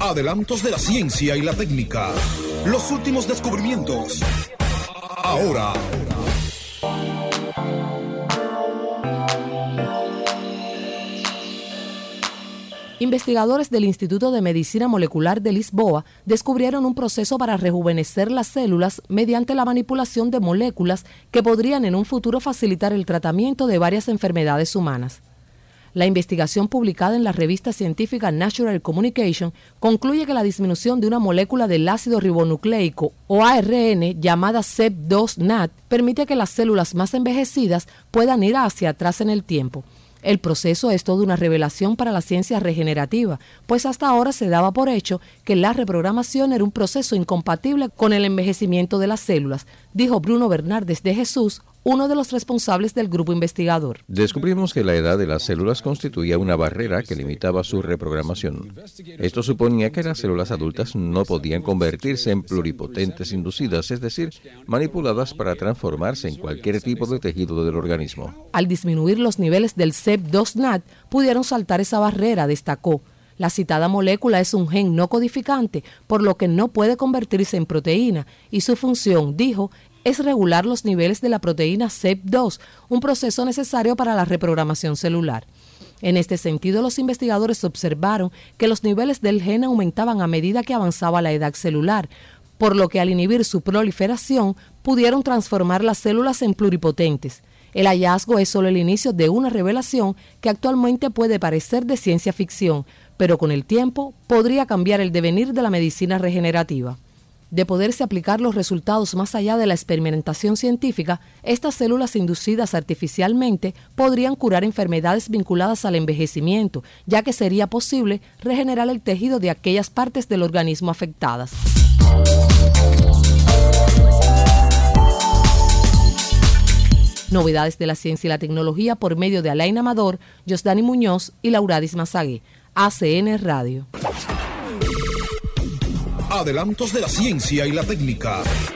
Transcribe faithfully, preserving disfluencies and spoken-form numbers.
Adelantos de la ciencia y la técnica. Los últimos descubrimientos. Ahora. Investigadores del Instituto de Medicina Molecular de Lisboa descubrieron un proceso para rejuvenecer las células mediante la manipulación de moléculas que podrían en un futuro facilitar el tratamiento de varias enfermedades humanas. La investigación publicada en la revista científica Nature Communications concluye que la disminución de una molécula del ácido ribonucleico o A R N llamada C E P dos N A T permite que las células más envejecidas puedan ir hacia atrás en el tiempo. El proceso es toda una revelación para la ciencia regenerativa, pues hasta ahora se daba por hecho que la reprogramación era un proceso incompatible con el envejecimiento de las células, dijo Bruno Bernardes de Jesús, uno de los responsables del grupo investigador. Descubrimos que la edad de las células constituía una barrera que limitaba su reprogramación. Esto suponía que las células adultas no podían convertirse en pluripotentes inducidas, es decir, manipuladas para transformarse en cualquier tipo de tejido del organismo. Al disminuir los niveles del C E P dos N A T, pudieron saltar esa barrera, destacó. La citada molécula es un gen no codificante, por lo que no puede convertirse en proteína, y su función, dijo, es regular los niveles de la proteína C E P dos, un proceso necesario para la reprogramación celular. En este sentido, los investigadores observaron que los niveles del gen aumentaban a medida que avanzaba la edad celular, por lo que al inhibir su proliferación, pudieron transformar las células en pluripotentes. El hallazgo es solo el inicio de una revelación que actualmente puede parecer de ciencia ficción, pero con el tiempo podría cambiar el devenir de la medicina regenerativa. De poderse aplicar los resultados más allá de la experimentación científica, estas células inducidas artificialmente podrían curar enfermedades vinculadas al envejecimiento, ya que sería posible regenerar el tejido de aquellas partes del organismo afectadas. Novedades de la ciencia y la tecnología por medio de Alain Amador, Josdani Muñoz y Lauradis Mazagué. A C N Radio. Adelantos de la ciencia y la técnica.